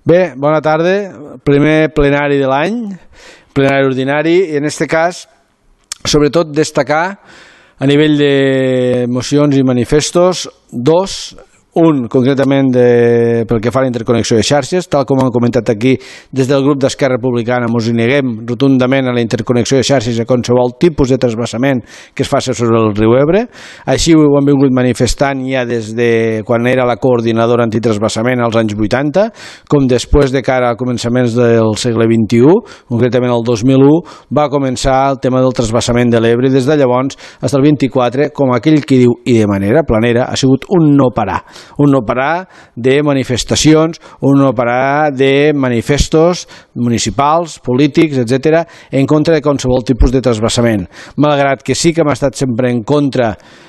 Bé, bona tarda. Primer plenari de l'any, plenari ordinari, i en aquest cas, sobretot destacar a nivell de mocions i manifestos, un concretament pel que fa a la interconnexió de xarxes, tal com han comentat aquí des del grup d'Esquerra Republicana, ens neguem rotundament a la interconnexió de xarxes a qualsevol tipus de transvassament que es faci sobre el riu Ebre. Així ho hem vingut manifestant ja des de quan era la coordinadora antitransvassament als anys 80, com després de cara a començaments del segle XXI, concretament el 2001, va començar el tema del transvassament de l'Ebre, i des de llavors fins al 24, com aquell qui diu, i de manera planera, ha sigut un no parar de manifestacions, un no parar de manifestos municipals, polítics, etc., en contra de qualsevol tipus de transvassament. Malgrat que sí que hem estat sempre en contra,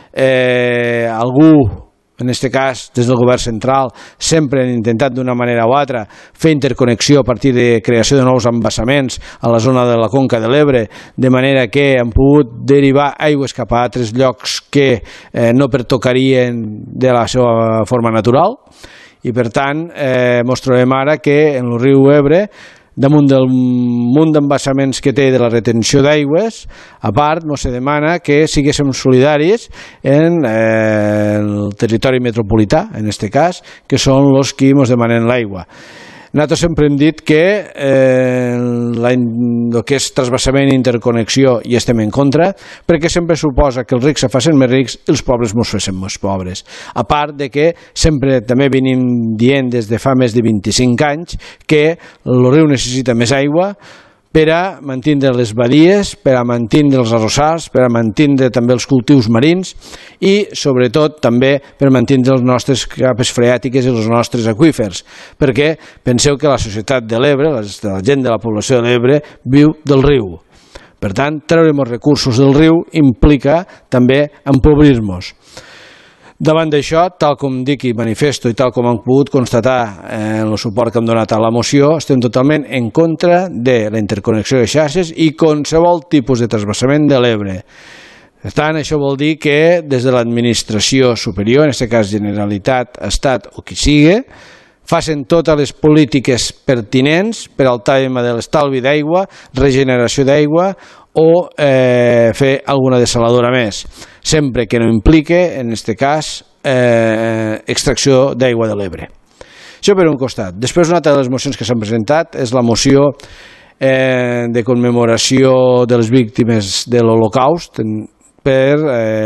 algú, en aquest cas des del govern central, sempre han intentat d'una manera o altra fer interconnexió a partir de creació de nous embassaments a la zona de la conca de l'Ebre, de manera que han pogut derivar aigües cap a altres llocs que no pertocarien de la seva forma natural, i per tant ens trobem ara que en el riu Ebre, damunt del munt d'embassaments que té de la retenció d'aigües, a part ens demana que siguéssim solidaris en el territori metropolità, en aquest cas, que són els qui ens demanen l'aigua. Nosaltres sempre hem dit que el que és transvassament i interconnexió hi estem en contra, perquè sempre suposa que els rics se facin més rics i els pobres ens facin més pobres. A part de que sempre també venim dient des de fa més de 25 anys que el riu necessita més aigua per a mantindre les badies, per a mantindre els arrossars, per a mantindre també els cultius marins i, sobretot, també per a mantindre les nostres capes freàtiques i els nostres aqüífers, perquè penseu que la societat de l'Ebre, la gent de la població de l'Ebre, viu del riu. Per tant, treure els recursos del riu implica també empobrir-nos. Davant d'això, tal com dic i manifesto i tal com hem pogut constatar en el suport que hem donat a la moció, estem totalment en contra de la interconnexió de xarxes i qualsevol tipus de transvassament de l'Ebre. Per tant, això vol dir que des de l'administració superior, en aquest cas Generalitat, Estat o qui sigui, facin totes les polítiques pertinents per al tema de l'estalvi d'aigua, regeneració d'aigua o fer alguna dessaladora més, sempre que no implique, en aquest cas, extracció d'aigua de l'Ebre. Això per un costat. Després, una altra de les mocions que s'han presentat és la moció de commemoració de les víctimes de l'Holocaust, per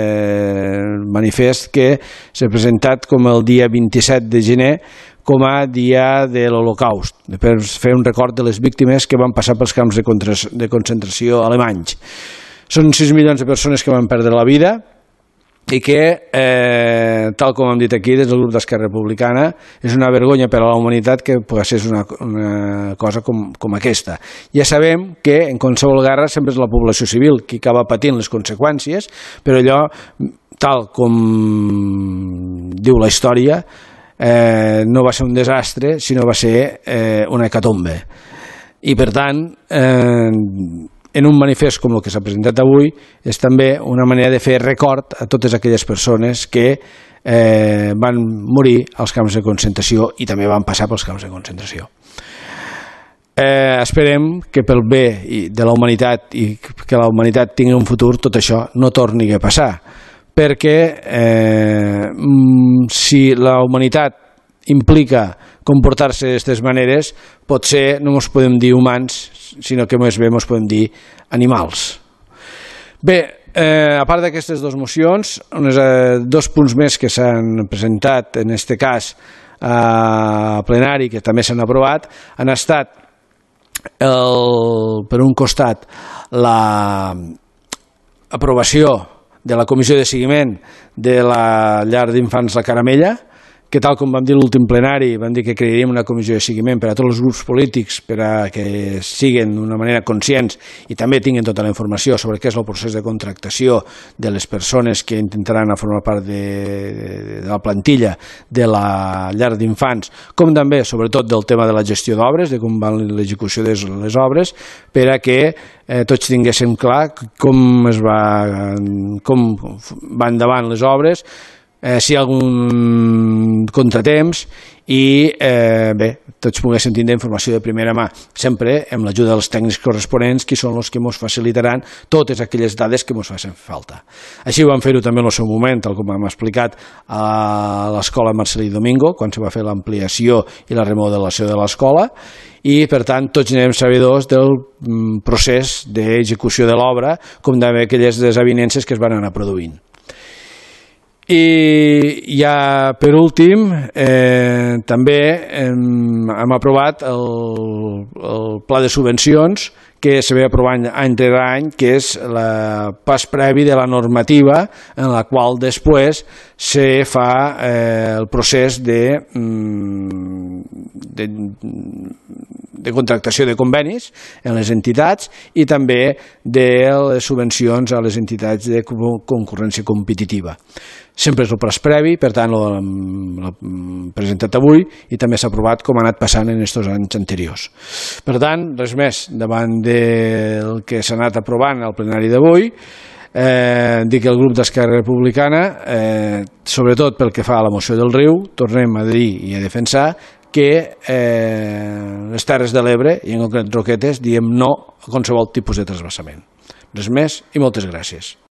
manifest que s'ha presentat com el dia 27 de gener com a dia de l'Holocaust, per fer un record de les víctimes que van passar pels camps de concentració alemanys. Són 6 milions de persones que van perdre la vida i que, tal com hem dit aquí des del grup d'Esquerra Republicana, és una vergonya per a la humanitat que passés una cosa com aquesta. Ja sabem que en qualsevol guerra sempre és la població civil qui acaba patint les conseqüències, però allò, tal com diu la història, no va ser un desastre, sinó va ser una hecatombe. I per tant, en un manifest com el que s'ha presentat avui, és també una manera de fer record a totes aquelles persones que van morir als camps de concentració i també van passar pels camps de concentració. Esperem que pel bé de la humanitat i que la humanitat tingui un futur, tot això no torni a passar, perquè si la humanitat implica comportar-se d'aquestes maneres, potser no ens podem dir humans, sinó que més bé ens podem dir animals. Bé, a part d'aquestes dues mocions, dos punts més que s'han presentat, en aquest cas a plenari, que també s'han aprovat, han estat, per un costat, l'aprovació de la comissió de seguiment de la llar d'infants La Caramella, que tal com vam dir l'últim plenari, vam dir que crearíem una comissió de seguiment per a tots els grups polítics per a que siguin d'una manera conscients i també tinguin tota la informació sobre què és el procés de contractació de les persones que intentaran formar part de la plantilla de la llar d'infants, com també, sobretot, del tema de la gestió d'obres, de com va l'execució de les obres, per a que tots tinguéssim clar com van endavant les obres, si hi ha algun contratemps i bé, tots poguéssim tindre informació de primera mà, sempre amb l'ajuda dels tècnics corresponents, que són els que ens facilitaran totes aquelles dades que ens facin falta. Així vam fer-ho també en el seu moment, tal com hem explicat, a l'escola Marcelí Domingo, quan se va fer l'ampliació i la remodelació de l'escola, i per tant tots anem sabedors del procés d'execució de l'obra, com també aquelles desavinences que es van anar produint. I ja per últim també hem aprovat el pla de subvencions que se ve aprovant any rere any, que és el pas previ de la normativa en la qual després se fa el procés de contractació de convenis en les entitats i també de les subvencions a les entitats de concurrència competitiva. Sempre és el pas previ, per tant l'hem presentat avui i també s'ha aprovat com ha anat passant en aquests anys anteriors. Per tant, res més, davant del que s'ha anat aprovant al plenari d'avui, dir que el grup d'Esquerra Republicana, sobretot pel que fa a la moció del riu, tornem a dir i a defensar que les Terres de l'Ebre, i en concret Roquetes, diem no a qualsevol tipus de transvasament. Res més i moltes gràcies.